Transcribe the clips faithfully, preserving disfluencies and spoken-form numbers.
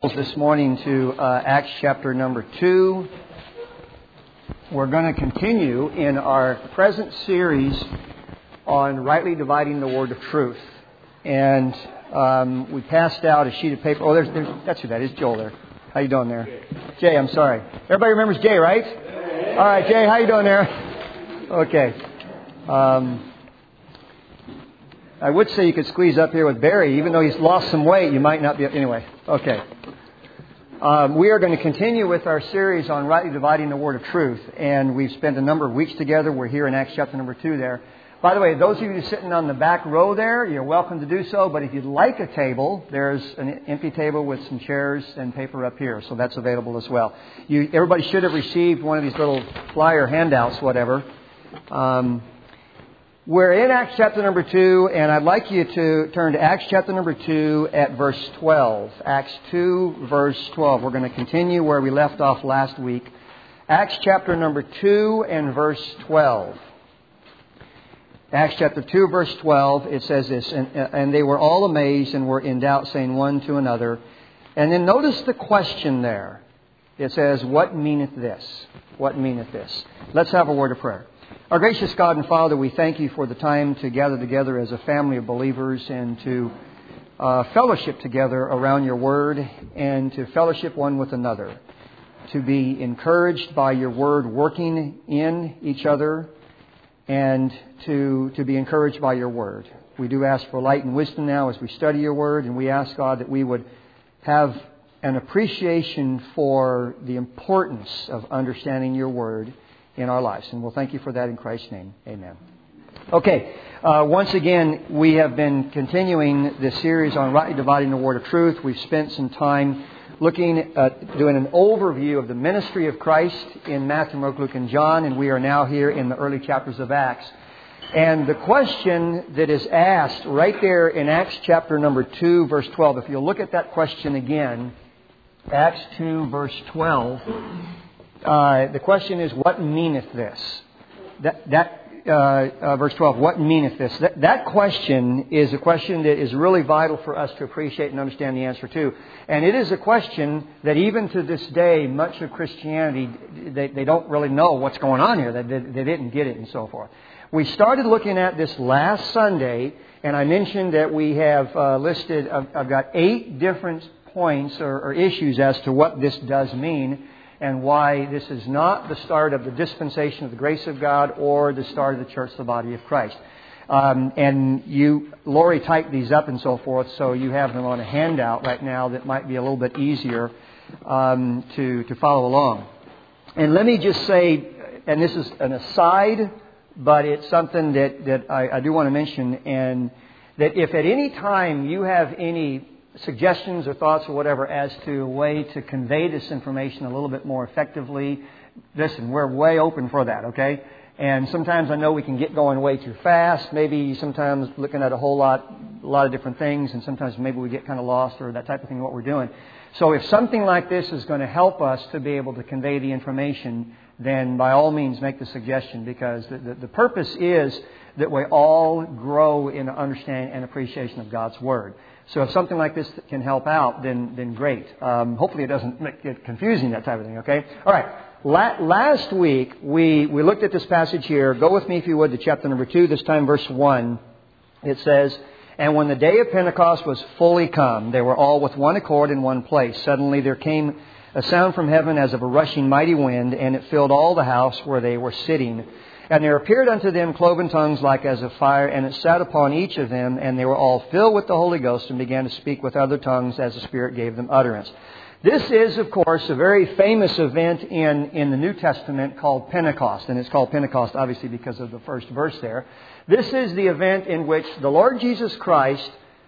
This morning to uh, Acts chapter number two. We're going to continue in our present series on rightly dividing the word of truth. And um, we passed out a sheet of paper. Oh, there's, there's that's who that is, Joel there. How you doing there? Jay, I'm sorry. Everybody remembers Jay, right? All right, Jay, how you doing there? Okay. Um, I would say you could squeeze up here with Barry. Even though he's lost some weight, you might not be... Anyway, okay. Um, we are going to continue with our series on rightly dividing the word of truth. And we've spent a number of weeks together. We're here in Acts chapter number two there. By the way, those of you sitting on the back row there, you're welcome to do so. But if you'd like a table, there's an empty table with some chairs and paper up here. So that's available as well. You, everybody should have received one of these little flyer handouts, whatever. Um, we're in Acts chapter number two, and I'd like you to turn to Acts chapter number two at verse twelve. Acts two, verse twelve. We're going to continue where we left off last week. Acts chapter number two and verse twelve. Acts chapter two, verse twelve, it says this, and, and they were all amazed and were in doubt, saying one to another. And then notice the question there. It says, what meaneth this? What meaneth this? Let's have a word of prayer. Our gracious God and Father, we thank you for the time to gather together as a family of believers and to uh, fellowship together around your word and to fellowship one with another. To be encouraged by your word working in each other and to, to be encouraged by your word. We do ask for light and wisdom now as we study your word, and we ask, God, that we would have an appreciation for the importance of understanding your word in our lives. And we'll thank you for that in Christ's name. Amen. Okay, uh, once again, we have been continuing this series on rightly dividing the word of truth. We've spent some time looking at doing an overview of the ministry of Christ in Matthew, Mark, Luke, and John, and we are now here in the early chapters of Acts. And the question that is asked right there in Acts chapter number two, verse twelve, if you'll look at that question again, Acts two, verse twelve, uh, the question is, what meaneth this? That, that uh, uh, verse twelve, what meaneth this? That, that question is a question that is really vital for us to appreciate and understand the answer to. And it is a question that even to this day, much of Christianity, they, they don't really know what's going on here. They, they, they didn't get it and so forth. We started looking at this last Sunday, and I mentioned that we have uh, listed, I've, I've got eight different points or, or issues as to what this does mean and why this is not the start of the dispensation of the grace of God or the start of the church, the body of Christ. Um, and you, Lori typed these up and so forth, so you have them on a handout right now that might be a little bit easier um, to, to follow along. And let me just say, and this is an aside, but it's something that, that I, I do want to mention, and that if at any time you have any suggestions or thoughts or whatever as to a way to convey this information a little bit more effectively, listen, we're way open for that, okay? And sometimes I know we can get going way too fast, maybe sometimes looking at a whole lot, a lot of different things, and sometimes maybe we get kind of lost or that type of thing, what we're doing. So if something like this is going to help us to be able to convey the information, then by all means make the suggestion, because the, the, the purpose is that we all grow in understanding and appreciation of God's Word. So if something like this can help out, then then great. Um, hopefully it doesn't make it confusing, that type of thing, okay? All right. La- last week, we, we looked at this passage here. Go with me, if you would, to chapter number two, this time verse one. It says, and when the day of Pentecost was fully come, they were all with one accord in one place. Suddenly there came a sound from heaven as of a rushing mighty wind, and it filled all the house where they were sitting. And there appeared unto them cloven tongues like as of fire, and it sat upon each of them, and they were all filled with the Holy Ghost and began to speak with other tongues as the Spirit gave them utterance. This is, of course, a very famous event in, in the New Testament called Pentecost. And it's called Pentecost, obviously, because of the first verse there. This is the event in which the Lord Jesus Christ,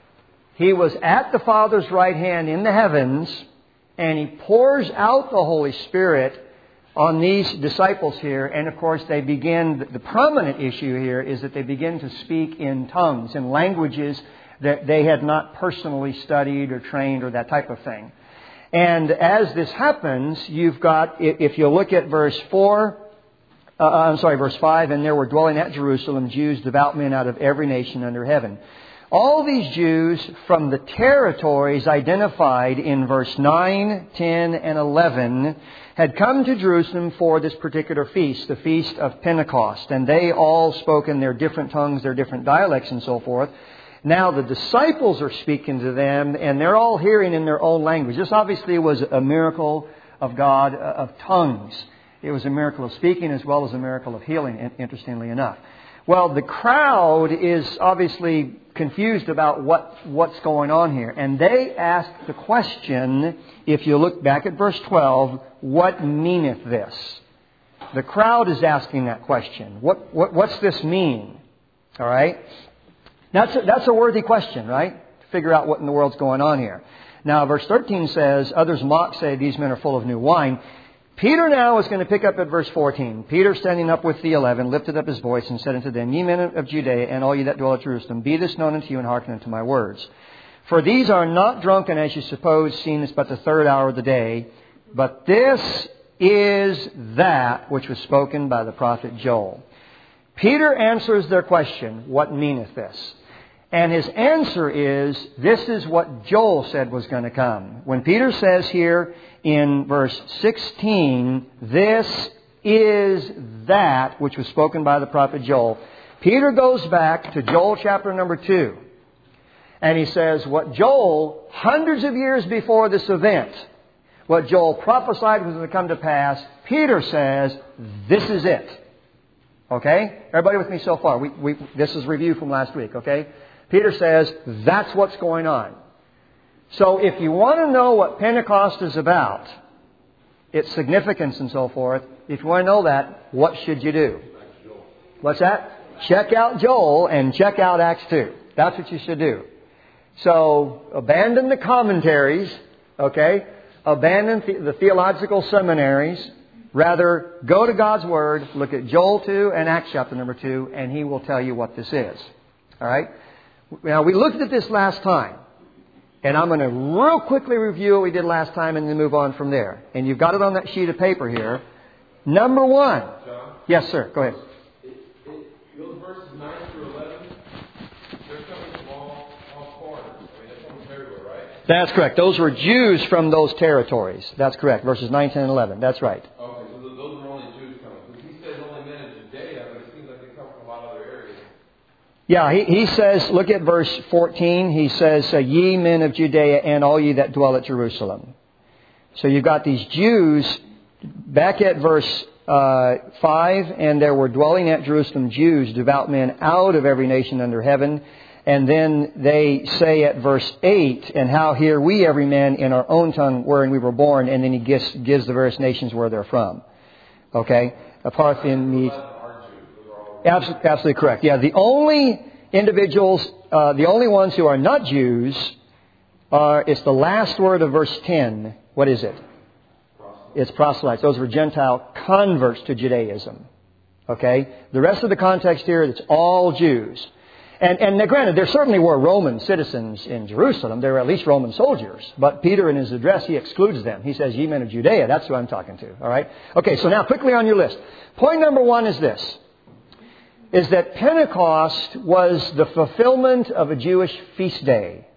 He was at the Father's right hand in the heavens, and He pours out the Holy Spirit on these disciples here. And of course they begin, the prominent issue here is that they begin to speak in tongues, in languages that they had not personally studied or trained or that type of thing. And as this happens, you've got, if you look at verse four, uh, I'm sorry, verse five, and there were dwelling at Jerusalem Jews, devout men out of every nation under heaven. All these Jews from the territories identified in verse nine, ten, and eleven had come to Jerusalem for this particular feast, the Feast of Pentecost. And they all spoke in their different tongues, their different dialects and so forth. Now the disciples are speaking to them, and they're all hearing in their own language. This obviously was a miracle of God, of tongues. It was a miracle of speaking as well as a miracle of healing, interestingly enough. Well, the crowd is obviously confused about what, what's going on here. And they ask the question, if you look back at verse twelve, what meaneth this? The crowd is asking that question. What, what what's this mean? All right? That's a, that's a worthy question, right? To figure out what in the world's going on here. Now, verse thirteen says, others mock, say, these men are full of new wine. Peter now is going to pick up at verse fourteen. Peter, standing up with the eleven, lifted up his voice and said unto them, Ye men of Judea, and all ye that dwell at Jerusalem, be this known unto you, and hearken unto my words. For these are not drunken, as you suppose, seeing it's but the third hour of the day. But this is that which was spoken by the prophet Joel. Peter answers their question, what meaneth this? And his answer is, this is what Joel said was going to come. When Peter says here in verse sixteen, this is that which was spoken by the prophet Joel, Peter goes back to Joel chapter number two. And he says, what Joel, hundreds of years before this event, what Joel prophesied was going to come to pass, Peter says, this is it. Okay? Everybody with me so far? We, we, this is review from last week, okay? Peter says, that's what's going on. So if you want to know what Pentecost is about, its significance and so forth, if you want to know that, what should you do? What's that? Check out Joel and check out Acts two. That's what you should do. So abandon the commentaries, okay? Abandon the, the theological seminaries. Rather, go to God's Word, look at Joel two and Acts chapter number two, and He will tell you what this is. All right? Now, we looked at this last time. And I'm going to real quickly review what we did last time and then move on from there. And you've got it on that sheet of paper here. Number one. John? Yes, sir. Go ahead. It, it, those verses nine through eleven, they're coming from all, all corners. I mean, they're coming from everywhere, right? That's correct. Those were Jews from those territories. That's correct. Verses nine, ten, and eleven. That's right. Okay, so those are only Jews coming. Because he says only men in Judea, but it seems like they come from a lot of other areas. Yeah, he, he says, look at verse fourteen. He says, ye men of Judea and all ye that dwell at Jerusalem. So you've got these Jews back at verse uh, five. And there were dwelling at Jerusalem Jews, devout men out of every nation under heaven. And then they say at verse eight, and how hear we every man in our own tongue wherein we were born. And then he gives, gives the various nations where they're from. Okay? A Parthian, Mede. Absolutely, absolutely correct. Yeah, the only individuals, uh, the only ones who are not Jews, are, it's the last word of verse ten. What is it? It's proselytes. Those were Gentile converts to Judaism. Okay? The rest of the context here, it's all Jews. And, and now, granted, there certainly were Roman citizens in Jerusalem. There were at least Roman soldiers. But Peter, in his address, he excludes them. He says, ye men of Judea. That's who I'm talking to. All right? Okay, so now quickly on your list. Point number one is this. Is that Pentecost was the fulfillment of a Jewish feast day.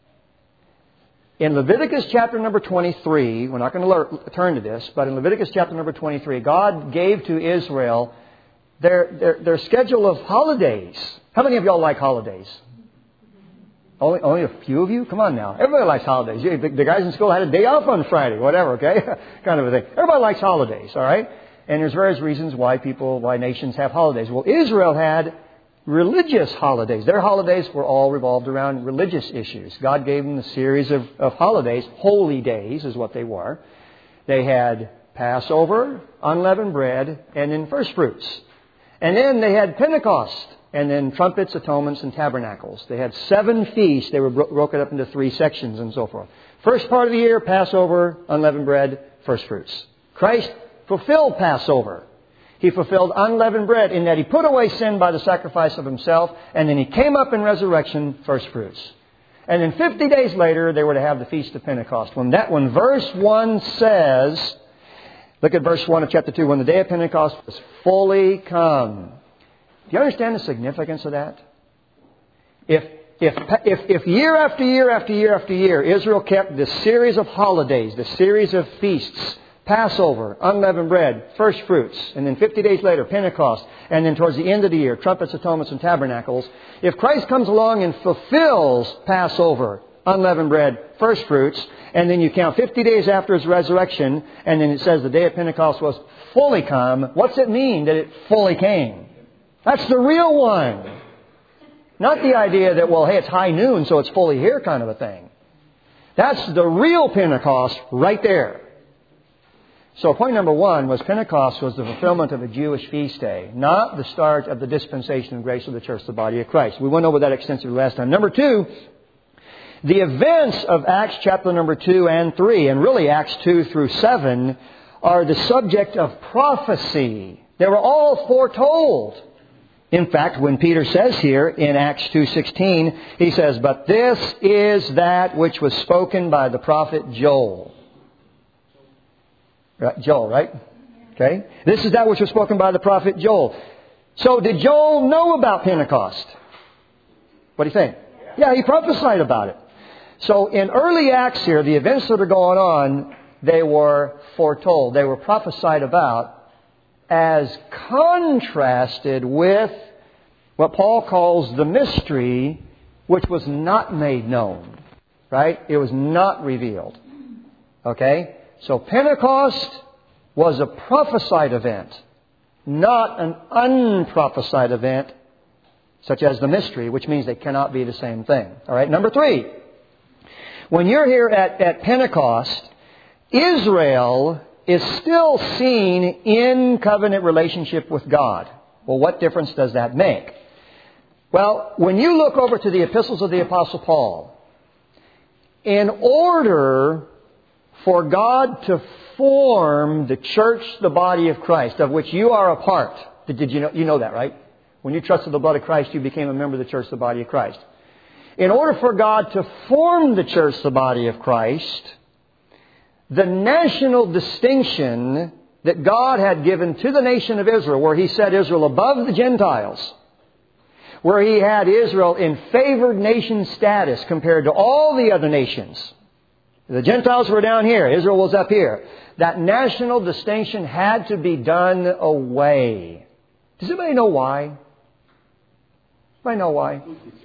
In Leviticus chapter number twenty-three, we're not going to learn, turn to this, but in Leviticus chapter number twenty-three, God gave to Israel their, their, their schedule of holidays. How many of y'all like holidays? Only, only a few of you? Come on now. Everybody likes holidays. The, the guys in school had a day off on Friday, whatever, okay? Kind of a thing. Everybody likes holidays, all right? And there's various reasons why people, why nations have holidays. Well, Israel had religious holidays. Their holidays were all revolved around religious issues. God gave them a series of, of holidays. Holy days is what they were. They had Passover, unleavened bread, and then first fruits. And then they had Pentecost, and then trumpets, atonements, and tabernacles. They had seven feasts. They were bro- broken up into three sections and so forth. First part of the year, Passover, unleavened bread, first fruits. Christ fulfilled Passover. He fulfilled unleavened bread in that He put away sin by the sacrifice of Himself, and then He came up in resurrection, first fruits. And then fifty days later, they were to have the Feast of Pentecost. When that, when verse one says, look at verse one of chapter two, when the day of Pentecost was fully come. Do you understand the significance of that? If if, if, if year after year after year after year, Israel kept this series of holidays, this series of feasts, Passover, unleavened bread, first fruits, and then fifty days later, Pentecost, and then towards the end of the year, trumpets, atonements, and tabernacles. If Christ comes along and fulfills Passover, unleavened bread, first fruits, and then you count fifty days after His resurrection, and then it says the day of Pentecost was fully come, what's it mean that it fully came? That's the real one. Not the idea that, well, hey, it's high noon, so it's fully here kind of a thing. That's the real Pentecost right there. So point number one was Pentecost was the fulfillment of a Jewish feast day, not the start of the dispensation of grace of the church, the body of Christ. We went over that extensively last time. Number two, the events of Acts chapter number two and three, and really Acts two through seven, are the subject of prophecy. They were all foretold. In fact, when Peter says here in Acts two sixteen, he says, "But this is that which was spoken by the prophet Joel." Right, Joel, right? Okay. This is that which was spoken by the prophet Joel. So did Joel know about Pentecost? What do you think? Yeah, he prophesied about it. So in early Acts here, the events that are going on, they were foretold. They were prophesied about as contrasted with what Paul calls the mystery, which was not made known. Right? It was not revealed. Okay? So Pentecost was a prophesied event, not an unprophesied event, such as the mystery, which means they cannot be the same thing. All right, number three. When you're here at, at Pentecost, Israel is still seen in covenant relationship with God. Well, what difference does that make? Well, when you look over to the epistles of the Apostle Paul, in order for God to form the church, the body of Christ, of which you are a part. Did you know, you know that, right? When you trusted the blood of Christ, you became a member of the church, the body of Christ. In order for God to form the church, the body of Christ, the national distinction that God had given to the nation of Israel, where He set Israel above the Gentiles, where He had Israel in favored nation status compared to all the other nations. The Gentiles were down here. Israel was up here. That national distinction had to be done away. Does anybody know why? Anybody know why?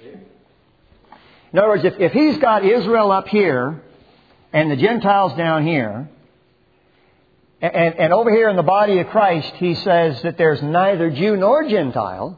In other words, if, if He's got Israel up here and the Gentiles down here, and, and over here in the body of Christ He says that there's neither Jew nor Gentile,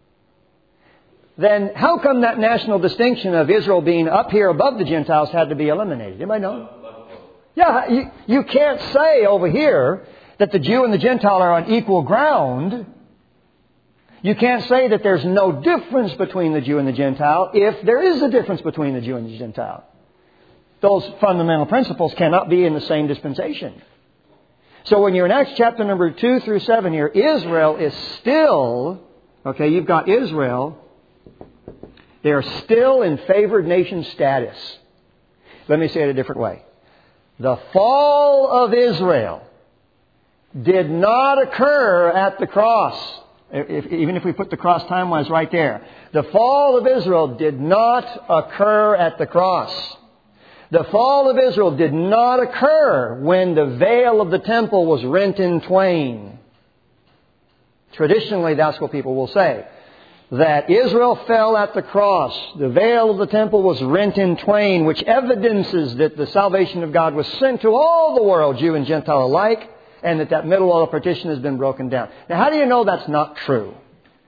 then how come that national distinction of Israel being up here above the Gentiles had to be eliminated? Anybody know? Yeah, you, you can't say over here that the Jew and the Gentile are on equal ground. You can't say that there's no difference between the Jew and the Gentile if there is a difference between the Jew and the Gentile. Those fundamental principles cannot be in the same dispensation. So when you're in Acts chapter number two through seven here, Israel is still, okay, you've got Israel. They are still in favored nation status. Let me say it a different way. The fall of Israel did not occur at the cross. If, even if we put the cross time-wise right there. The fall of Israel did not occur at the cross. The fall of Israel did not occur when the veil of the temple was rent in twain. Traditionally, that's what people will say. That Israel fell at the cross. The veil of the temple was rent in twain, which evidences that the salvation of God was sent to all the world, Jew and Gentile alike, and that that middle wall of partition has been broken down. Now, how do you know that's not true?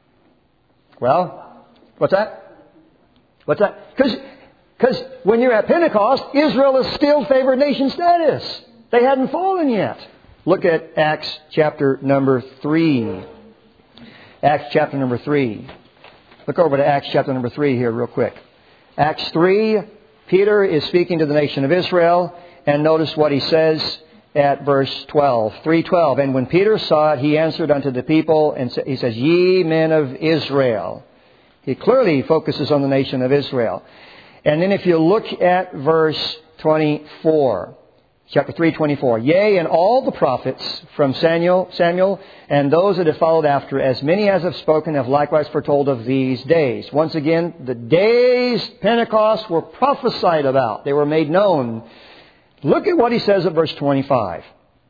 Well, what's that? What's that? Because when you're at Pentecost, Israel is still favored nation status. They hadn't fallen yet. Look at Acts chapter number three. Acts chapter number three. Look over to Acts chapter number three here real quick. Acts three, Peter is speaking to the nation of Israel, and notice what he says at verse twelve. three twelve. And when Peter saw it, he answered unto the people, and he says, Ye men of Israel. He clearly focuses on the nation of Israel. And then if you look at verse twenty-four, Chapter three, twenty-four. Yea, and all the prophets from Samuel, Samuel and those that have followed after, as many as have spoken, have likewise foretold of these days. Once again, the days Pentecost were prophesied about. They were made known. Look at what he says at verse twenty-five.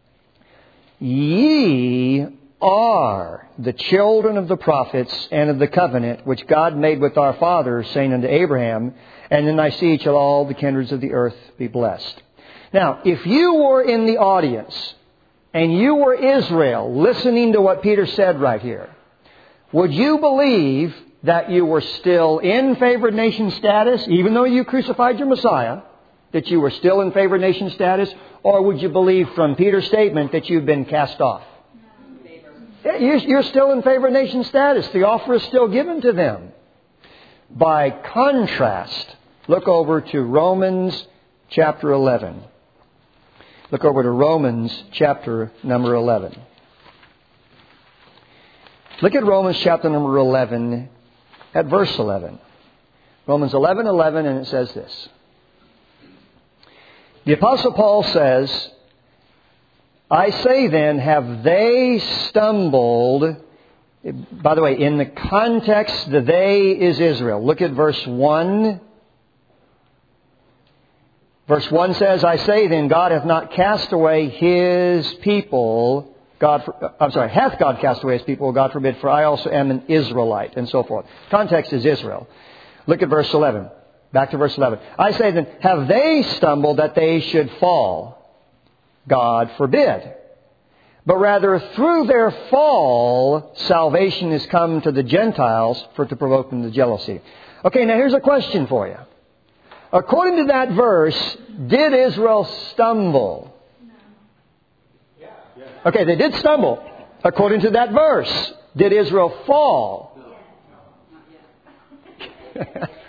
Ye are the children of the prophets and of the covenant which God made with our fathers, saying unto Abraham, and in thy seed shall all the kindreds of the earth be blessed. Now, if you were in the audience and you were Israel listening to what Peter said right here, would you believe that you were still in favored nation status, even though you crucified your Messiah, that you were still in favored nation status, or would you believe from Peter's statement that you've been cast off? You're still in favored nation status. The offer is still given to them. By contrast, look over to Romans chapter eleven. Look over to Romans chapter number eleven. Look at Romans chapter number eleven at verse eleven. Romans eleven eleven, and it says this. The Apostle Paul says, I say then, have they stumbled? By the way, in the context, the they is Israel. Look at verse one. Verse one says, I say then, God hath not cast away His people. God, for, I'm sorry, hath God cast away His people? God forbid, for I also am an Israelite, and so forth. Context is Israel. Look at verse eleven. Back to verse eleven. I say then, have they stumbled that they should fall? God forbid. But rather, through their fall, salvation is come to the Gentiles for to provoke them to jealousy. Okay, now here's a question for you. According to that verse, did Israel stumble? Yeah. Okay, they did stumble. According to that verse, did Israel fall? No.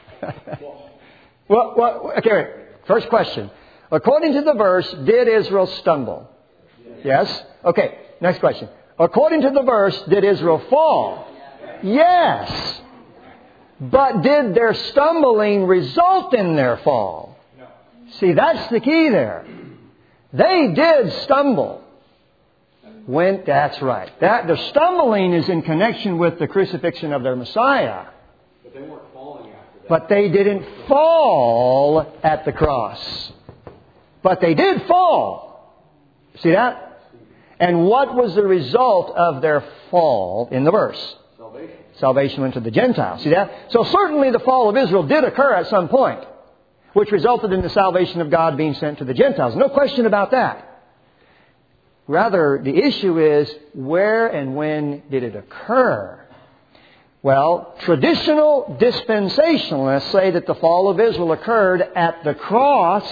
well, well, okay, wait. First question. According to the verse, did Israel stumble? Yes? Okay, next question. According to the verse, did Israel fall? Yes. But did their stumbling result in their fall? No. See, that's the key there. They did stumble. When, that's right. That the stumbling is in connection with the crucifixion of their Messiah. But they weren't falling after that. But they didn't fall at the cross. But they did fall. See that? And what was the result of their fall in the verse? Salvation. Salvation went to the Gentiles. See that? So certainly the fall of Israel did occur at some point, which resulted in the salvation of God being sent to the Gentiles. No question about that. Rather, the issue is, where and when did it occur? Well, traditional dispensationalists say that the fall of Israel occurred at the cross,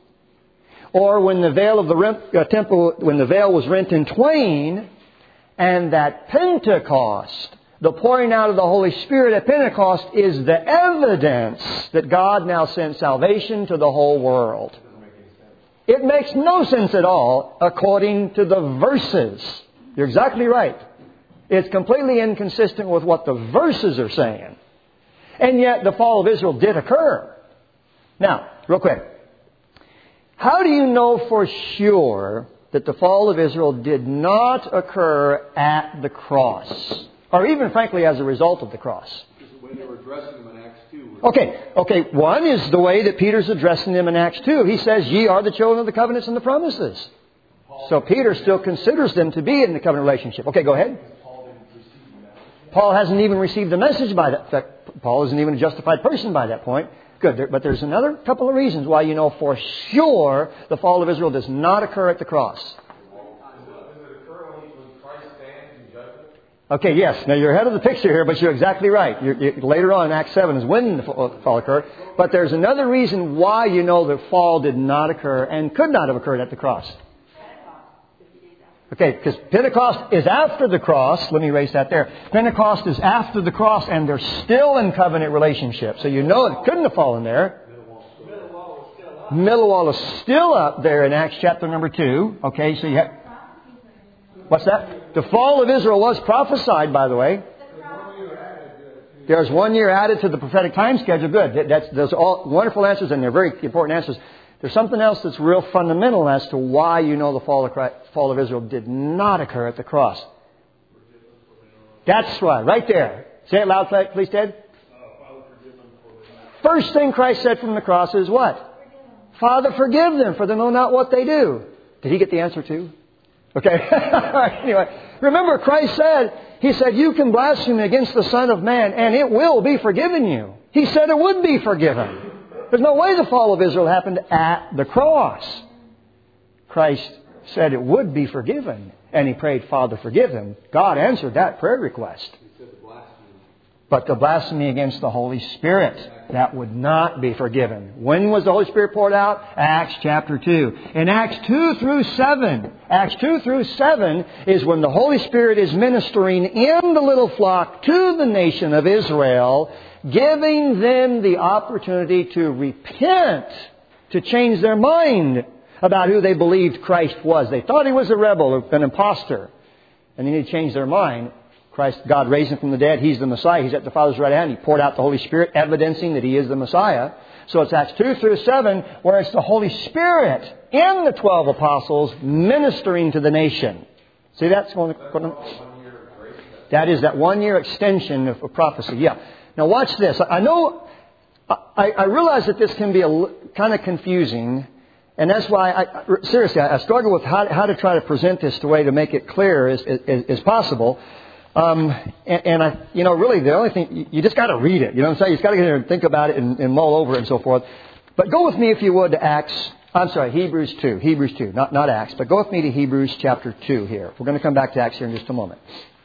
or when the veil of the rent, uh, temple, when the veil was rent in twain, and that Pentecost, the pouring out of the Holy Spirit at Pentecost, is the evidence that God now sent salvation to the whole world. It makes no sense at all according to the verses. You're exactly right. It's completely inconsistent with what the verses are saying. And yet the fall of Israel did occur. Now, real quick. How do you know for sure that the fall of Israel did not occur at the cross? Or even, frankly, as a result of the cross? Because the way they were addressing them in Acts two. Okay, okay. One is the way that Peter's addressing them in Acts two. He says, ye are the children of the covenants and the promises. So Peter still considers them to be in the covenant relationship. Okay, go ahead. Paul hasn't even received the message by that. In fact, Paul isn't even a justified person by that point. Good. But there's another couple of reasons why you know for sure the fall of Israel does not occur at the cross. Okay, yes. Now you're ahead of the picture here, but you're exactly right. You're, you, later on in Acts seven is when the fall occurred. But there's another reason why you know the fall did not occur and could not have occurred at the cross. Okay, because Pentecost is after the cross. Let me erase that there. Pentecost is after the cross, and they're still in covenant relationship. So you know it couldn't have fallen there. Middle wall is still up there in Acts chapter number two. Okay, so you have... What's that? The fall of Israel was prophesied, by the way. There's one year added to the prophetic time schedule. Good. That's, those are all wonderful answers, and they're very important answers. There's something else that's real fundamental as to why you know the fall of, Christ, fall of Israel did not occur at the cross. That's right, right there. Say it loud, please, Ted. First thing Christ said from the cross is what? Father, forgive them, for they know not what they do. Did he get the answer too? Okay. Anyway, remember Christ said, He said, you can blaspheme against the Son of Man and it will be forgiven you. He said it would be forgiven. There's no way the fall of Israel happened at the cross. Christ said it would be forgiven. And He prayed, Father, forgive them. God answered that prayer request. But the blasphemy against the Holy Spirit, that would not be forgiven. When was the Holy Spirit poured out? Acts chapter two. In Acts two through seven, Acts two through seven is when the Holy Spirit is ministering in the little flock to the nation of Israel, giving them the opportunity to repent, to change their mind about who they believed Christ was. They thought He was a rebel, an imposter. And they need to change their mind. Christ, God raised Him from the dead. He's the Messiah. He's at the Father's right hand. He poured out the Holy Spirit, evidencing that He is the Messiah. So it's Acts two through seven, where it's the Holy Spirit in the twelve apostles ministering to the nation. See, that's going to... That is that one-year extension of prophecy. Yeah. Now watch this. I know... I, I realize that this can be a, kind of confusing. And that's why, I, seriously, I struggle with how, how to try to present this the way to make it clear as, as, as possible. Um, and, and I, you know, really the only thing, you, you just got to read it. You know what I'm saying? You just got to get there and think about it and, and mull over it and so forth. But go with me, if you would, to Acts, I'm sorry, Hebrews two. Hebrews two, not, not Acts. But go with me to Hebrews chapter two here. We're going to come back to Acts here in just a moment.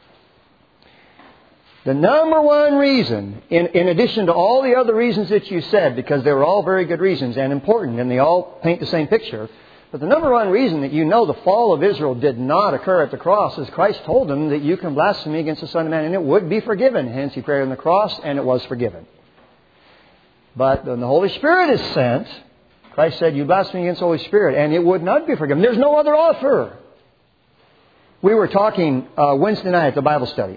The number one reason, in, in addition to all the other reasons that you said, because they were all very good reasons and important, and they all paint the same picture, but the number one reason that you know the fall of Israel did not occur at the cross is Christ told them that you can blaspheme against the Son of Man and it would be forgiven. Hence He prayed on the cross and it was forgiven. But when the Holy Spirit is sent, Christ said, you blaspheme against the Holy Spirit and it would not be forgiven. There's no other offer. We were talking uh, Wednesday night at the Bible study.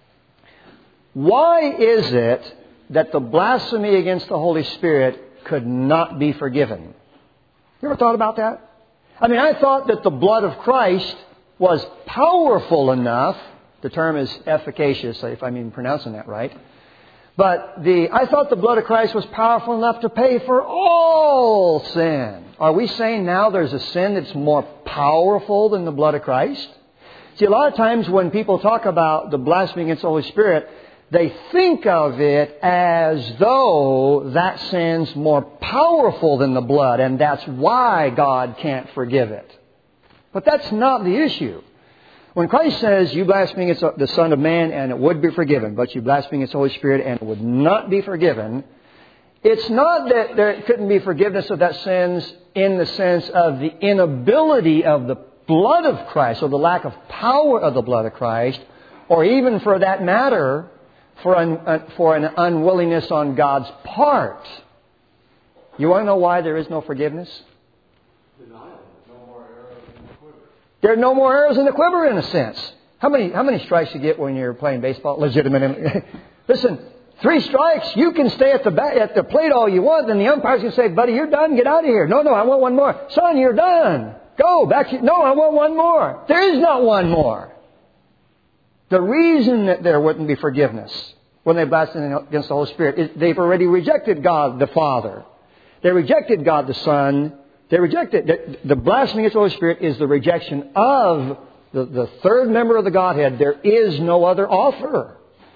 Why is it that the blasphemy against the Holy Spirit could not be forgiven? You ever thought about that? I mean, I thought that the blood of Christ was powerful enough. The term is efficacious, if I'm even pronouncing that right. But the I thought the blood of Christ was powerful enough to pay for all sin. Are we saying now there's a sin that's more powerful than the blood of Christ? See, a lot of times when people talk about the blasphemy against the Holy Spirit, they think of it as though that sin's more powerful than the blood, and that's why God can't forgive it. But that's not the issue. When Christ says, you blaspheme against the Son of Man and it would be forgiven, but you blaspheme against the Holy Spirit and it would not be forgiven, it's not that there couldn't be forgiveness of that sins in the sense of the inability of the blood of Christ or the lack of power of the blood of Christ, or even for that matter, For an, for an unwillingness on God's part. You want to know why there is no forgiveness? Denial. No more arrows in the quiver. There are no more arrows in the quiver, in a sense. How many how many strikes you get when you're playing baseball? Legitimate. Listen, three strikes, you can stay at the bat, at the plate all you want, and the umpire's going to say, buddy, you're done, get out of here. No, no, I want one more. Son, you're done. Go back. To, no, I want one more. There is not one more. The reason that there wouldn't be forgiveness when they blaspheme against the Holy Spirit is they've already rejected God the Father. They rejected God the Son. They rejected... The, the blasphemy against the Holy Spirit is the rejection of the, the third member of the Godhead. There is no other offer.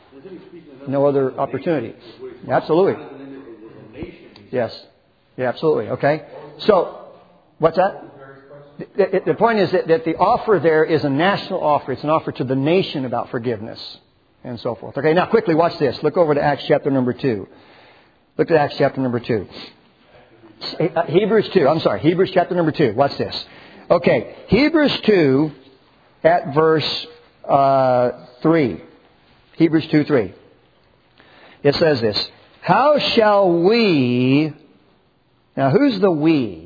No other opportunity. Absolutely. Yes. Yeah, absolutely. Okay. So, what's that? The, the point is that, that the offer there is a national offer. It's an offer to the nation about forgiveness and so forth. Okay, now quickly watch this. Look over to Acts chapter number two. Look at Acts chapter number two. Hebrews two. I'm sorry. Hebrews chapter number two. Watch this. Okay, Hebrews two at verse uh, three. Hebrews two three. It says this. How shall we... Now, who's the we?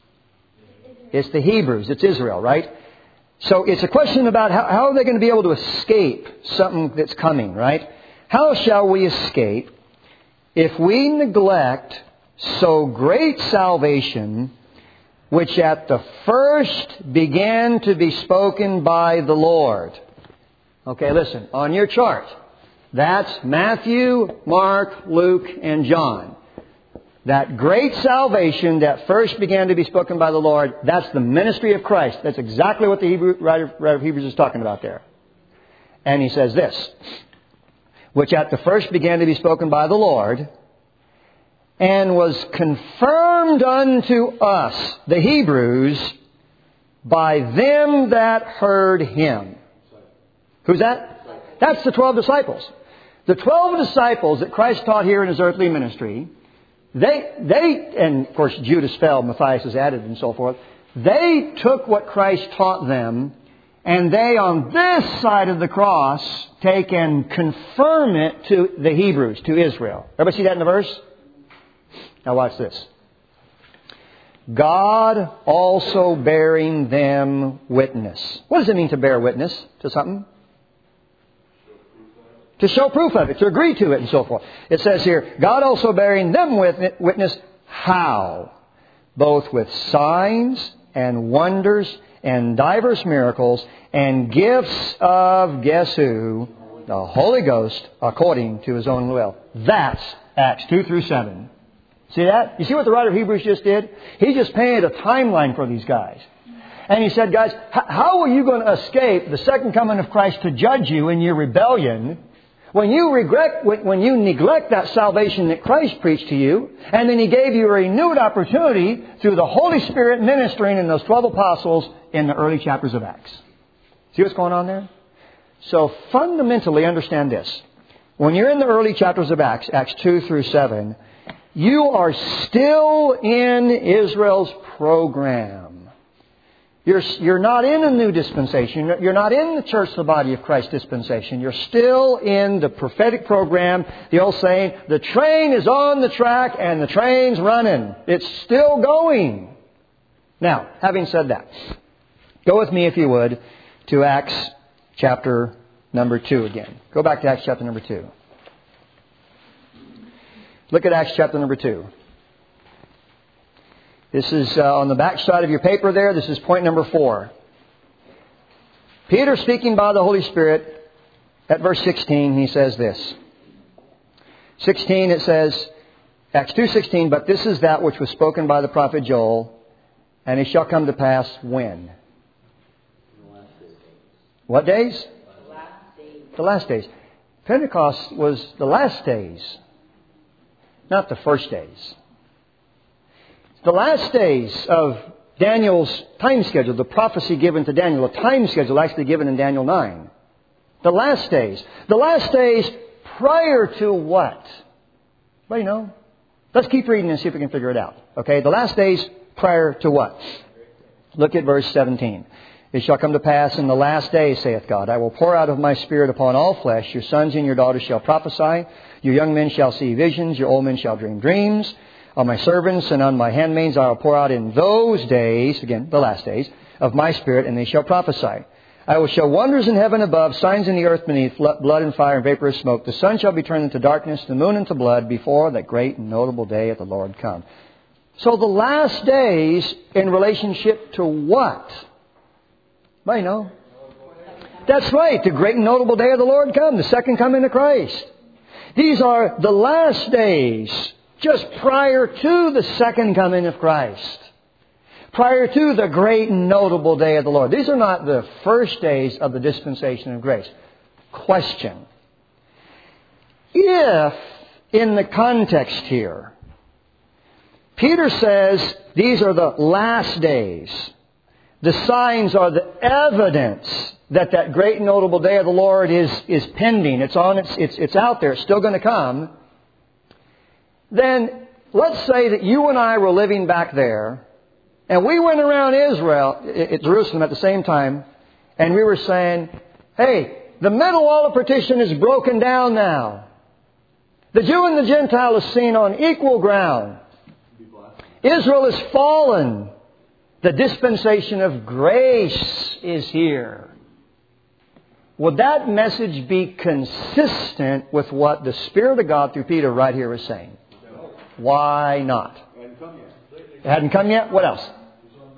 It's the Hebrews. It's Israel, right? So it's a question about how, how are they going to be able to escape something that's coming, right? How shall we escape if we neglect so great salvation which at the first began to be spoken by the Lord. Okay, listen, on your chart, that's Matthew, Mark, Luke, and John. That great salvation that first began to be spoken by the Lord, that's the ministry of Christ. That's exactly what the Hebrew, writer, writer of Hebrews is talking about there. And he says this, which at the first began to be spoken by the Lord, and was confirmed unto us, the Hebrews, by them that heard Him. Who's that? That's the twelve disciples. The twelve disciples that Christ taught here in His earthly ministry, they, they, and of course Judas fell, Matthias was added and so forth. They took what Christ taught them, and they on this side of the cross take and confirm it to the Hebrews, to Israel. Everybody see that in the verse? Now watch this. God also bearing them witness. What does it mean to bear witness to something? To show proof of it, to agree to it and so forth. It says here, God also bearing them witness, how? Both with signs and wonders and divers miracles and gifts of, guess who? The Holy Ghost according to His own will. That's Acts two through seven. See that? You see what the writer of Hebrews just did? He just painted a timeline for these guys. And he said, guys, how are you going to escape the second coming of Christ to judge you in your rebellion when you regret, when you neglect that salvation that Christ preached to you, and then He gave you a renewed opportunity through the Holy Spirit ministering in those twelve apostles in the early chapters of Acts. See what's going on there? So fundamentally understand this. When you're in the early chapters of Acts, Acts two through seven, you are still in Israel's program. You're, you're not in a new dispensation. You're not in the church, the body of Christ dispensation. You're still in the prophetic program. The old saying, the train is on the track and the train's running. It's still going. Now, having said that, go with me, if you would, to Acts chapter number two again. Go back to Acts chapter number two. Look at Acts chapter number two. This is uh, on the back side of your paper there. This is point number four. Peter, speaking by the Holy Spirit, at verse sixteen, he says this. sixteen, it says, Acts two sixteen, but this is that which was spoken by the prophet Joel, and it shall come to pass when? What days? The last days. The last days. Pentecost was the last days, not the first days. The last days of Daniel's time schedule, the prophecy given to Daniel, the time schedule actually given in Daniel nine. The last days. The last days prior to what? Well, you know, let's keep reading and see if we can figure it out. Okay, the last days prior to what? Look at verse seventeen. It shall come to pass in the last days, saith God, I will pour out of my Spirit upon all flesh. Your sons and your daughters shall prophesy. Your young men shall see visions. Your old men shall dream dreams. On my servants and on my handmaids I will pour out in those days, again, the last days, of my Spirit, and they shall prophesy. I will show wonders in heaven above, signs in the earth beneath, blood and fire and vaporous smoke. The sun shall be turned into darkness, the moon into blood, before that great and notable day of the Lord come. So the last days in relationship to what? Well, you know, that's right, the great and notable day of the Lord come, the second coming of Christ. These are the last days, just prior to the second coming of Christ. Prior to the great and notable day of the Lord. These are not the first days of the dispensation of grace. Question. If, in the context here, Peter says these are the last days, the signs are the evidence that that great and notable day of the Lord is, is pending. It's on. It's, it's, it's out there. It's still going to come. Then let's say that you and I were living back there, and we went around Israel, at Jerusalem at the same time, and we were saying, hey, the middle wall of partition is broken down now. The Jew and the Gentile is seen on equal ground. Israel is fallen. The dispensation of grace is here. Would that message be consistent with what the Spirit of God through Peter right here is saying? Why not? It hadn't come yet. What else?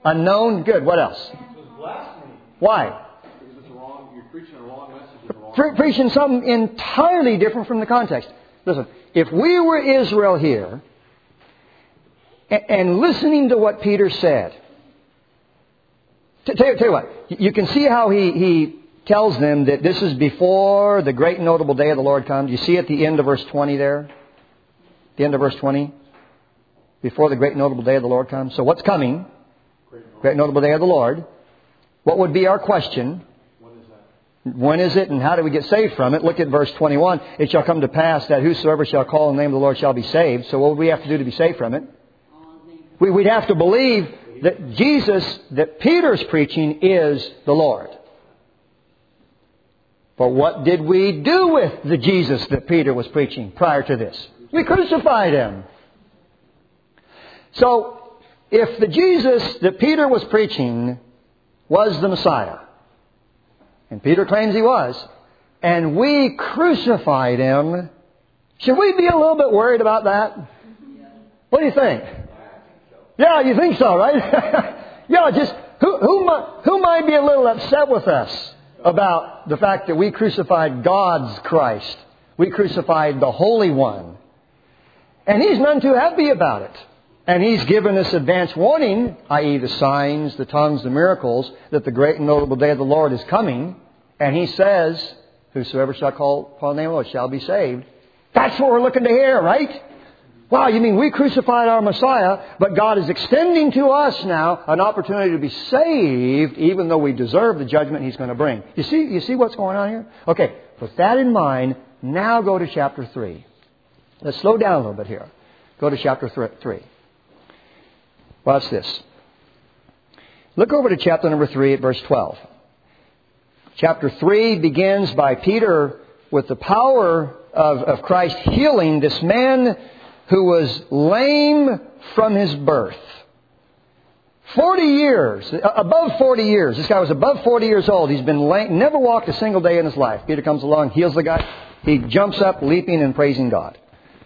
Unknown? Good. What else? It was blasphemy. Why? Because it's wrong. You're preaching a wrong message. In the wrong Pre- preaching something entirely different from the context. Listen, if we were Israel here and, and listening to what Peter said, t- tell, you, tell you what, you can see how he, he tells them that this is before the great and notable day of the Lord comes. You see at the end of verse twenty there? The end of verse twenty? Before the great and notable day of the Lord comes. So what's coming? Great and notable day of the Lord. What would be our question? When is it and how do we get saved from it? Look at verse twenty-one. It shall come to pass that whosoever shall call on the name of the Lord shall be saved. So what would we have to do to be saved from it? We, we'd have to believe that Jesus, that Peter's preaching is the Lord. But what did we do with the Jesus that Peter was preaching prior to this? We crucified Him. So, if the Jesus that Peter was preaching was the Messiah, and Peter claims He was, and we crucified Him, should we be a little bit worried about that? What do you think? Yeah, you think so, right? yeah, just who, who, might, who might be a little upset with us about the fact that we crucified God's Christ? We crucified the Holy One. And He's none too happy about it. And He's given us advance warning, that is the signs, the tongues, the miracles, that the great and notable day of the Lord is coming. And He says, whosoever shall call upon the name of the Lord shall be saved. That's what we're looking to hear, right? Wow, you mean we crucified our Messiah, but God is extending to us now an opportunity to be saved, even though we deserve the judgment He's going to bring. You see, you see what's going on here? Okay, with that in mind, now go to chapter three. Let's slow down a little bit here. Go to chapter three. Watch this. Look over to chapter number three at verse twelve. Chapter three begins by Peter with the power of, of Christ healing this man who was lame from his birth. Forty years, above forty years. This guy was above forty years old. He's been lame, never walked a single day in his life. Peter comes along, heals the guy. He jumps up, leaping and praising God.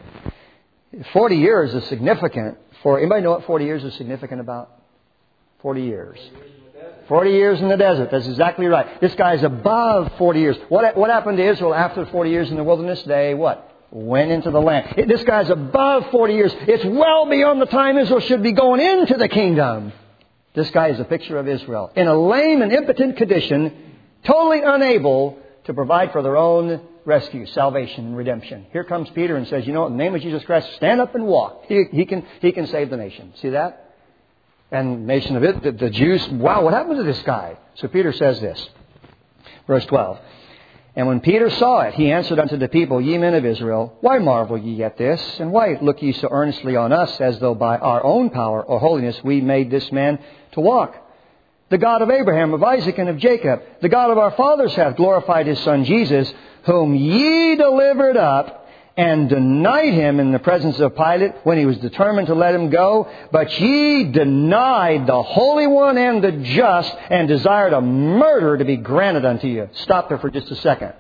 Forty years is significant. For anybody know what forty years is significant about? Forty years. Forty years in the desert. That's exactly right. This guy is above forty years. What what happened to Israel after forty years in the wilderness? They what? Went into the land. This guy's above forty years. It's well beyond the time Israel should be going into the kingdom. This guy is a picture of Israel. In a lame and impotent condition, totally unable to provide for their own rescue, salvation, and redemption. Here comes Peter and says, you know what, in the name of Jesus Christ, stand up and walk. He, he can he can save the nation. See that? And the nation of it, the, the Jews, wow, what happened to this guy? So Peter says this, verse twelve. And when Peter saw it, he answered unto the people, Ye men of Israel, why marvel ye at this? And why look ye so earnestly on us, as though by our own power or holiness we made this man to walk? The God of Abraham, of Isaac, and of Jacob, the God of our fathers hath glorified His Son Jesus, whom ye delivered up and denied Him in the presence of Pilate when he was determined to let Him go. But ye denied the Holy One and the just, and desired a murder to be granted unto you. Stop there for just a second.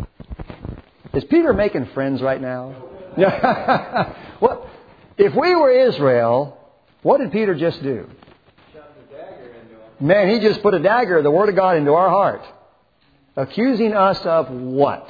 Is Peter making friends right now? What? If we were Israel, what did Peter just do? Man, he just put a dagger of the Word of God into our heart. Accusing us of what?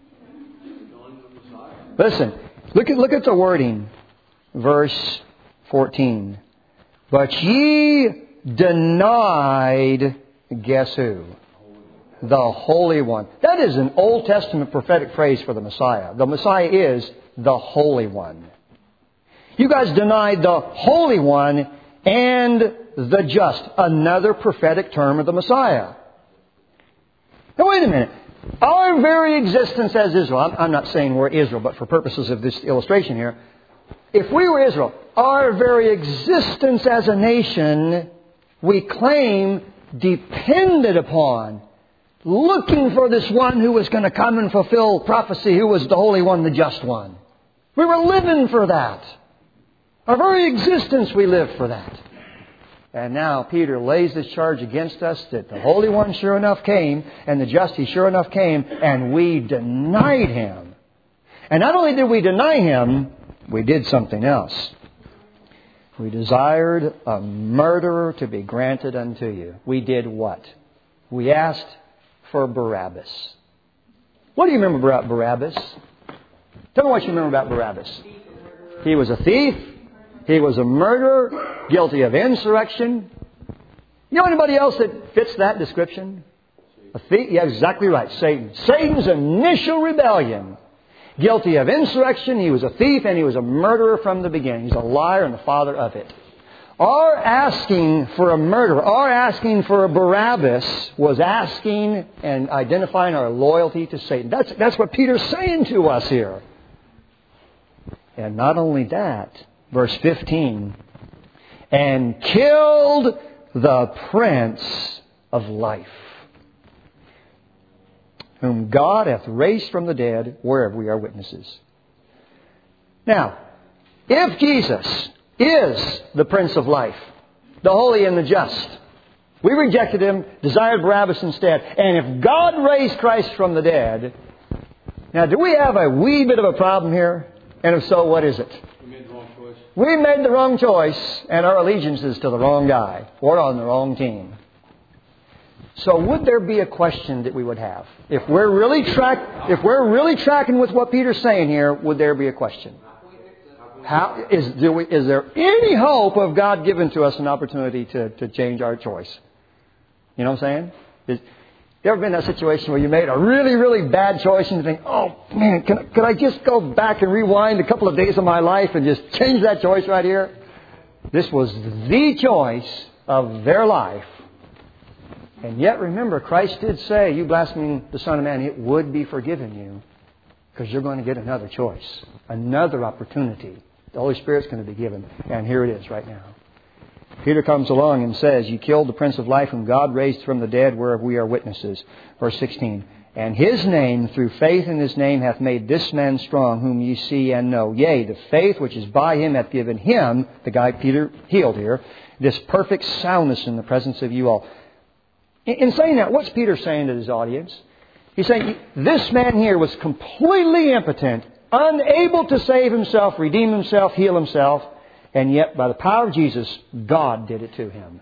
Listen, look at look at the wording. Verse fourteen. But ye denied, guess who? The Holy One. That is an Old Testament prophetic phrase for the Messiah. The Messiah is the Holy One. You guys denied the Holy One and the just. Another prophetic term of the Messiah. Now wait a minute. Our very existence as Israel, I'm, I'm not saying we're Israel, but for purposes of this illustration here, if we were Israel, our very existence as a nation, we claim depended upon looking for this one who was going to come and fulfill prophecy, who was the Holy One, the Just One. We were living for that. Our very existence we lived for that. And now Peter lays this charge against us that the Holy One sure enough came, and the Just He sure enough came, and we denied Him. And not only did we deny Him, we did something else. We desired a murderer to be granted unto you. We did what? We asked for Barabbas. What do you remember about Barabbas? Tell me what you remember about Barabbas. He was a thief. He was a murderer, guilty of insurrection. You know anybody else that fits that description? A thief? Yeah, exactly right. Satan. Satan's initial rebellion. Guilty of insurrection. He was a thief and he was a murderer from the beginning. He's a liar and the father of it. Our asking for a murderer, our asking for a Barabbas was asking and identifying our loyalty to Satan. That's, that's what Peter's saying to us here. And not only that, verse fifteen, and killed the Prince of Life, whom God hath raised from the dead, whereof we are witnesses. Now, if Jesus is the Prince of Life, the holy and the just, we rejected Him, desired Barabbas instead, and if God raised Christ from the dead, now do we have a wee bit of a problem here? And if so, what is it? We made the wrong choice. We made the wrong choice, and our allegiance is to the wrong guy. We're on the wrong team. So would there be a question that we would have? If we're really track, if we're really tracking with what Peter's saying here, would there be a question? How is, do we, is there any hope of God giving to us an opportunity to, to change our choice? You know what I'm saying? Is, you ever been in that situation where you made a really, really bad choice and you think, oh, man, can, could I just go back and rewind a couple of days of my life and just change that choice right here? This was the choice of their life. And yet, remember, Christ did say, you blaspheme the Son of Man, it would be forgiven you because you're going to get another choice, another opportunity. The Holy Spirit's going to be given. And here it is right now. Peter comes along and says, you killed the Prince of Life whom God raised from the dead, whereof we are witnesses. Verse sixteen. And His name, through faith in His name, hath made this man strong, whom ye see and know. Yea, the faith which is by Him hath given him, the guy Peter healed here, this perfect soundness in the presence of you all. In saying that, what's Peter saying to his audience? He's saying, this man here was completely impotent, unable to save himself, redeem himself, heal himself, and yet by the power of Jesus, God did it to him.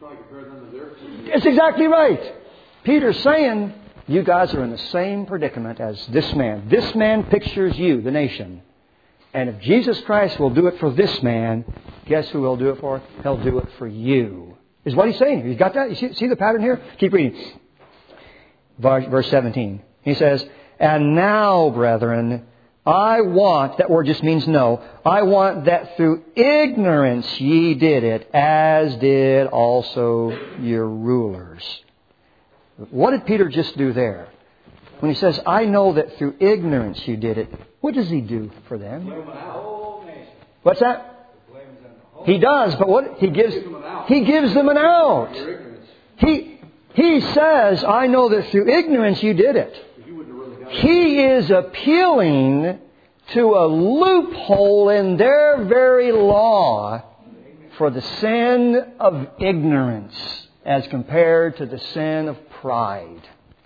It's exactly right. Peter's saying, you guys are in the same predicament as this man. This man pictures you, the nation. And if Jesus Christ will do it for this man, guess who he'll do it for? He'll do it for you. Is what he's saying. You got that? You see, see the pattern here? Keep reading. Verse seventeen. He says, and now, brethren, I want, that word just means no, I want that through ignorance ye did it, as did also your rulers. What did Peter just do there? When he says, I know that through ignorance you did it, what does he do for them? What's that? He does, but what he gives, he gives them an out. He he says, I know that through ignorance you did it. He is appealing to a loophole in their very law for the sin of ignorance as compared to the sin of pride.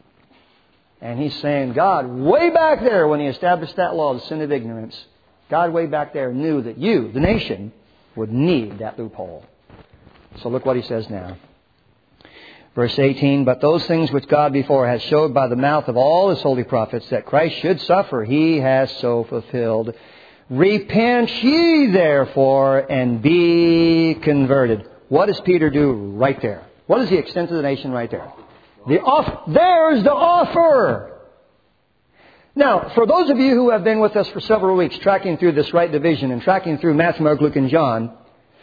And he's saying, God, way back there when He established that law, the sin of ignorance, God way back there knew that you, the nation, would need that loophole. So look what he says now. Verse eighteen, but those things which God before has showed by the mouth of all His holy prophets that Christ should suffer, He has so fulfilled. Repent ye therefore and be converted. What does Peter do right there? What is the extent of the nation right there? The off- There's the offer! Now, for those of you who have been with us for several weeks, tracking through this right division and tracking through Matthew, Mark, Luke, and John,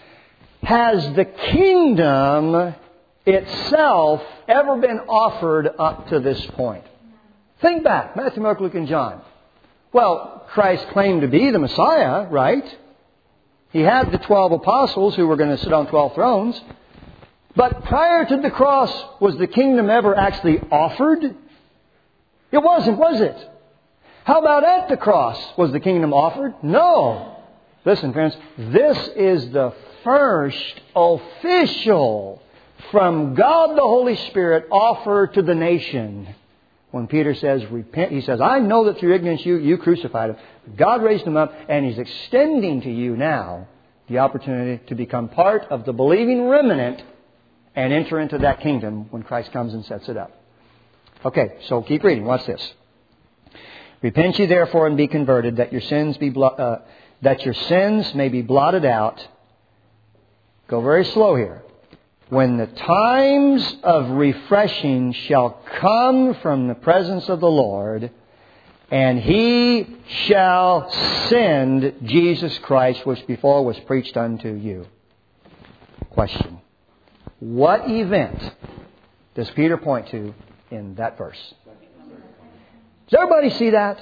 has the kingdom itself ever been offered up to this point? Think back, Matthew, Mark, Luke, and John. Well, Christ claimed to be the Messiah, right? He had the twelve apostles who were going to sit on twelve thrones. But prior to the cross, was the kingdom ever actually offered? It wasn't, was it? How about at the cross? Was the kingdom offered? No. Listen, friends, this is the first official from God the Holy Spirit offer to the nation. When Peter says, repent, he says, I know that through ignorance you, you crucified Him. God raised Him up and He's extending to you now the opportunity to become part of the believing remnant and enter into that kingdom when Christ comes and sets it up. Okay, so keep reading. Watch this. Repent ye therefore and be converted, that your sins be blo- uh, that your sins may be blotted out. Go very slow here. When the times of refreshing shall come from the presence of the Lord, and He shall send Jesus Christ, which before was preached unto you. Question. What event does Peter point to in that verse? Does everybody see that?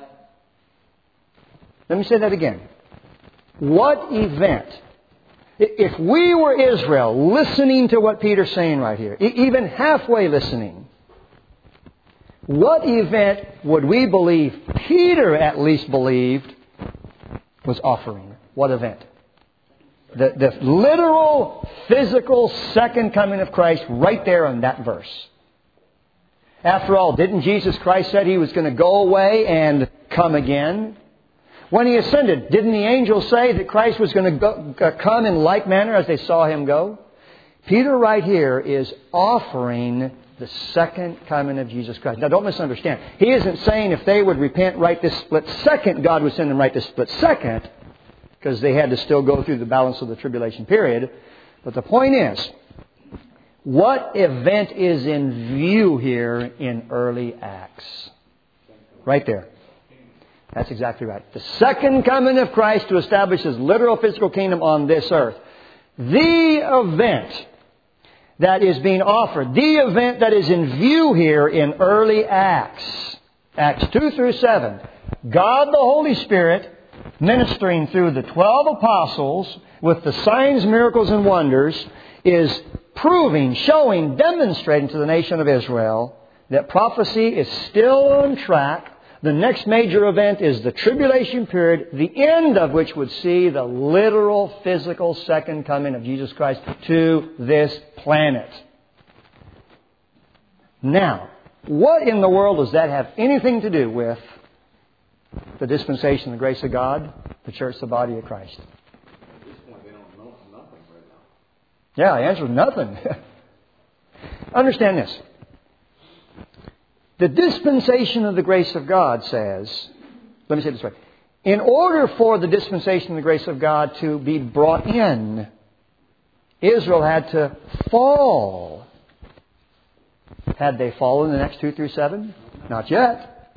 Let me say that again. What event? If we were Israel listening to what Peter's saying right here, even halfway listening, what event would we believe Peter at least believed was offering? What event? The, the literal, physical second coming of Christ right there in that verse. After all, didn't Jesus Christ said He was going to go away and come again? When He ascended, didn't the angels say that Christ was going to go, uh, come in like manner as they saw Him go? Peter right here is offering the second coming of Jesus Christ. Now don't misunderstand. He isn't saying if they would repent right this split second, God would send them right this split second, because they had to still go through the balance of the tribulation period. But the point is, what event is in view here in early Acts? Right there. That's exactly right. The second coming of Christ to establish His literal physical kingdom on this earth. The event that is being offered, the event that is in view here in early Acts, Acts two through seven, God the Holy Spirit ministering through the twelve apostles with the signs, miracles, and wonders is proving, showing, demonstrating to the nation of Israel that prophecy is still on track. The next major event is the tribulation period, the end of which would see the literal, physical second coming of Jesus Christ to this planet. Now, what in the world does that have anything to do with the dispensation, the grace of God, the church, the body of Christ? At this point, they don't know nothing right now. Yeah, the answer is nothing. Understand this. The dispensation of the grace of God says, let me say it this way, in order for the dispensation of the grace of God to be brought in, Israel had to fall. Had they fallen in Acts two through seven? Not yet.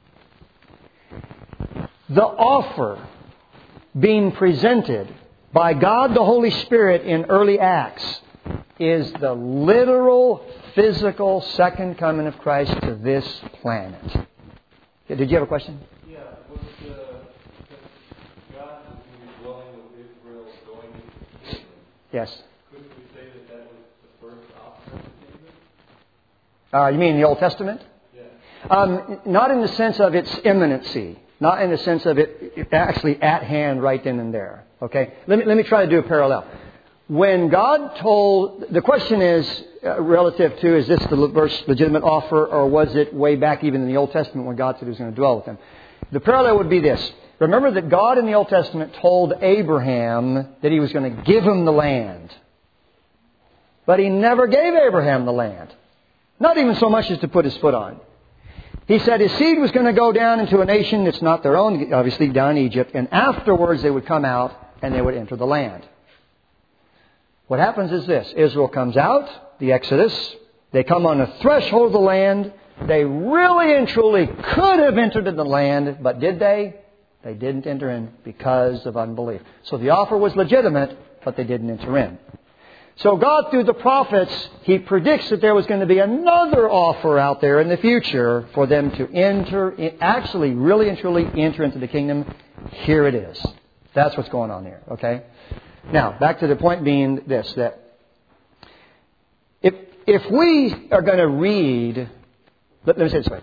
The offer being presented by God the Holy Spirit in early Acts is the literal, physical second coming of Christ to this planet. Did you have a question? Yeah, was uh, God who was dwelling with Israel going into the kingdom? Yes. Couldn't we say that that was the first option of the kingdom? Uh, you mean the Old Testament? Yeah. Um, not in the sense of its imminency. Not in the sense of it actually at hand right then and there. Okay? Let me, let me try to do a parallel. When God told, the question is uh, relative to, is this the first legitimate offer, or was it way back even in the Old Testament when God said He was going to dwell with them? The parallel would be this. Remember that God in the Old Testament told Abraham that He was going to give him the land. But He never gave Abraham the land. Not even so much as to put his foot on. He said his seed was going to go down into a nation that's not their own, obviously down in Egypt, and afterwards they would come out and they would enter the land. What happens is this. Israel comes out, the Exodus. They come on the threshold of the land. They really and truly could have entered in the land, but did they? They didn't enter in because of unbelief. So the offer was legitimate, but they didn't enter in. So God, through the prophets, He predicts that there was going to be another offer out there in the future for them to enter, actually really and truly enter into the kingdom. Here it is. That's what's going on here, okay? Now, back to the point being this, that if if we are going to read, let, let me say it this way,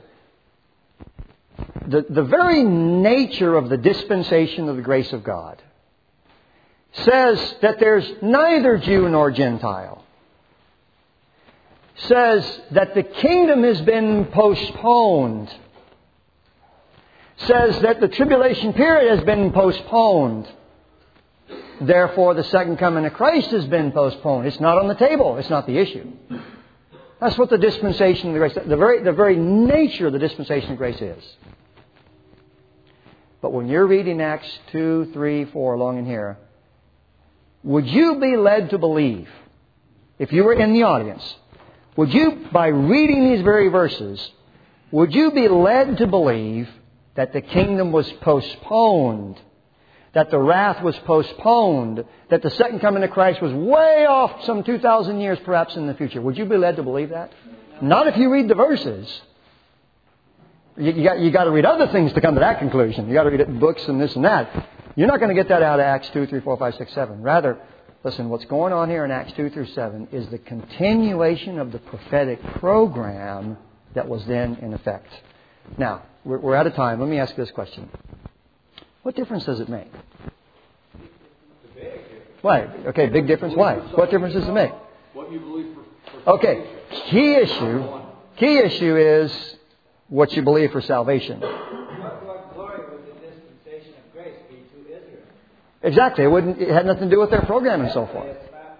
the, the very nature of the dispensation of the grace of God says that there's neither Jew nor Gentile. Says that the kingdom has been postponed. Says that the tribulation period has been postponed. Therefore, the second coming of Christ has been postponed. It's not on the table. It's not the issue. That's what the dispensation of the grace, the very, the very nature of the dispensation of grace is. But when you're reading Acts two, three, four, along in here, would you be led to believe, if you were in the audience, would you, by reading these very verses, would you be led to believe that the kingdom was postponed, that the wrath was postponed, that the second coming of Christ was way off some two thousand years perhaps in the future? Would you be led to believe that? Not if you read the verses. You, you, got, you got to read other things to come to that conclusion. You got to read books and this and that. You're not going to get that out of Acts two, three, four, five, six, seven. Rather, listen, what's going on here in Acts two through seven is the continuation of the prophetic program that was then in effect. Now, we're, we're out of time. Let me ask this question. What difference does it make? Why? Okay, big difference. Why? What difference does it make? What you believe for, for Okay, key issue. Key issue is what you believe for salvation. What glory would the dispensation of grace be to Israel? Exactly. It wouldn't. It had nothing to do with their program and so forth.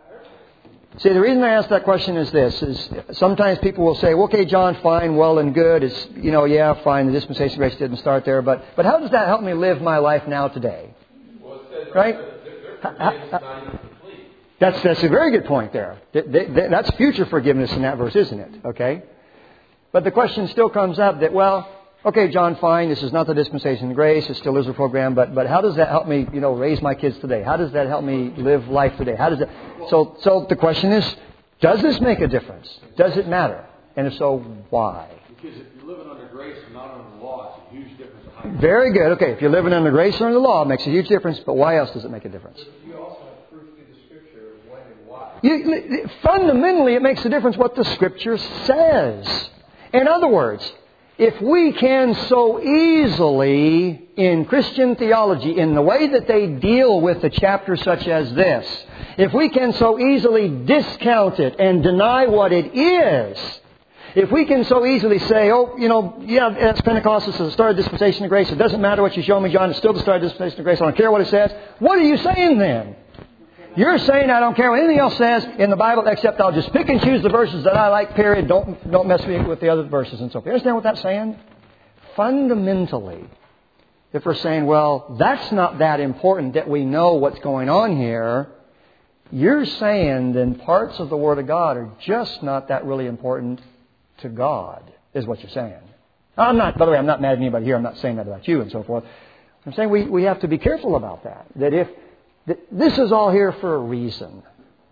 See, the reason I ask that question is this: is sometimes people will say, well, "Okay, John, fine, well and good. It's you know, yeah, fine. The dispensation of grace didn't start there, but but how does that help me live my life now today?" Well, it says right? Their forgiveness is not even complete. That's that's a very good point there. That's future forgiveness in that verse, isn't it? Okay, but the question still comes up that well. Okay, John, fine, this is not the dispensation of grace, it still is a program, but but how does that help me, you know, raise my kids today? How does that help me live life today? How does that... So, so the question is, does this make a difference? Does it matter? And if so, why? Because if you're living under grace and not under the law, it's a huge difference. How you Very good. Okay, if you're living under grace or under the law, it makes a huge difference, but why else does it make a difference? You also have proof through the Scripture of when and why. You, fundamentally, it makes a difference what the Scripture says. In other words, if we can so easily, in Christian theology, in the way that they deal with a chapter such as this, if we can so easily discount it and deny what it is, if we can so easily say, oh, you know, yeah, that's Pentecost, it's the start of dispensation of grace, it doesn't matter what you show me, John, it's still the start of dispensation of grace, I don't care what it says, what are you saying then? You're saying I don't care what anything else says in the Bible except I'll just pick and choose the verses that I like, period. Don't, don't mess with, with the other verses and so forth. You understand what that's saying? Fundamentally, if we're saying, well, that's not that important that we know what's going on here, you're saying then parts of the Word of God are just not that really important to God, is what you're saying. I'm not, by the way, I'm not mad at anybody here. I'm not saying that about you and so forth. I'm saying we, we have to be careful about that. That if This is all here for a reason.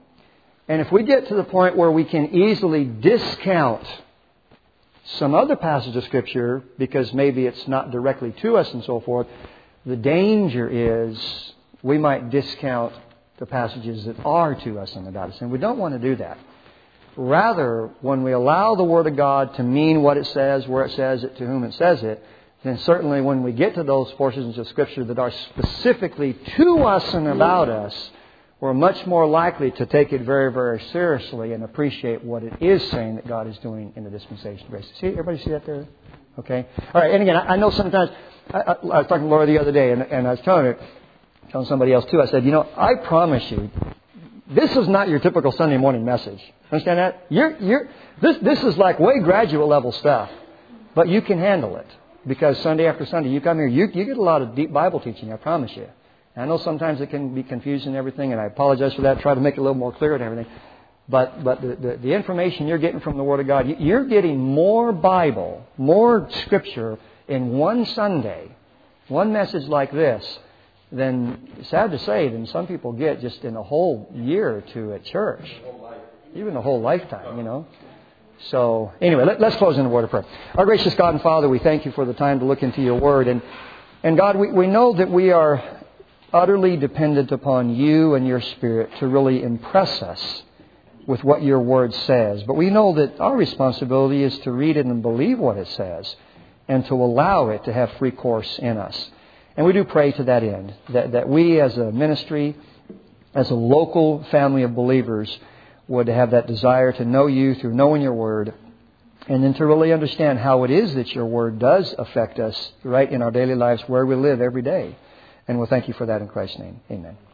And if we get to the point where we can easily discount some other passage of Scripture because maybe it's not directly to us and so forth, the danger is we might discount the passages that are to us and about us. And we don't want to do that. Rather, when we allow the Word of God to mean what it says, where it says it, to whom it says it, then certainly when we get to those portions of Scripture that are specifically to us and about us, we're much more likely to take it very, very seriously and appreciate what it is saying that God is doing in the dispensation of grace. See, everybody see that there? Okay. All right. And again, I know sometimes I, I, I was talking to Laura the other day, and, and I was telling her, telling somebody else too. I said, you know, I promise you, this is not your typical Sunday morning message. Understand that? You're, you're, this, this is like way graduate level stuff, but you can handle it. Because Sunday after Sunday, you come here, you, you get a lot of deep Bible teaching, I promise you. And I know sometimes it can be confusing and everything, and I apologize for that. Try to make it a little more clear and everything. But but the, the, the information you're getting from the Word of God, you're getting more Bible, more Scripture in one Sunday, one message like this, than, sad to say, than some people get just in a whole year or two at church. Even a whole lifetime, you know. So, anyway, let, let's close in a word of prayer. Our gracious God and Father, we thank you for the time to look into your Word. And, and God, we, we know that we are utterly dependent upon you and your Spirit to really impress us with what your Word says. But we know that our responsibility is to read it and believe what it says and to allow it to have free course in us. And we do pray to that end, that, that we as a ministry, as a local family of believers, would have that desire to know you through knowing your Word, and then to really understand how it is that your Word does affect us right in our daily lives where we live every day. And we'll thank you for that in Christ's name. Amen.